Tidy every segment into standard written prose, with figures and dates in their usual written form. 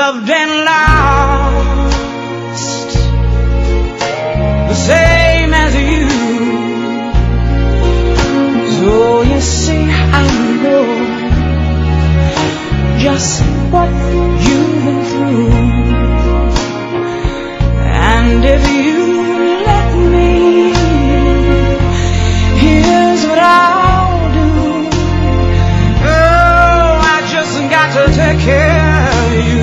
loved and lost, the same as you. So you see, I know just what you've been through, and if you let me, here's what I'll do. Oh, I just got to take care of you.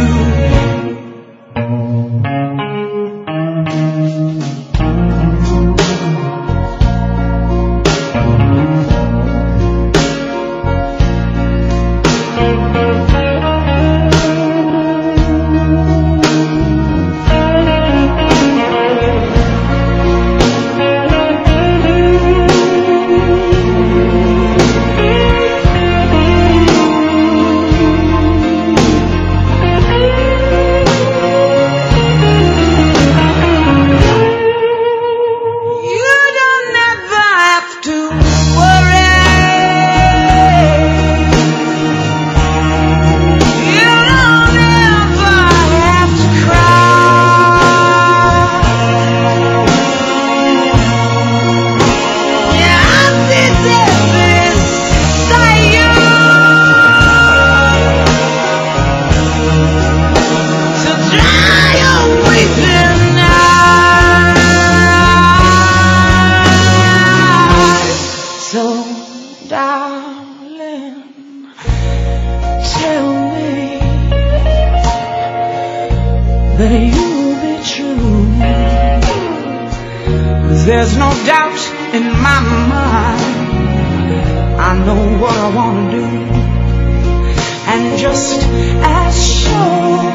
There's no doubt in my mind, I know what I want to do, and just as sure,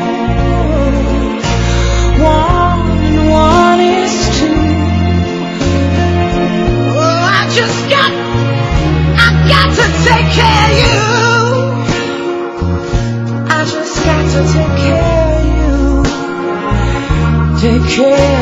1 and 1 is 2. Oh, I got to take care of you. I just got to take care of you. Take care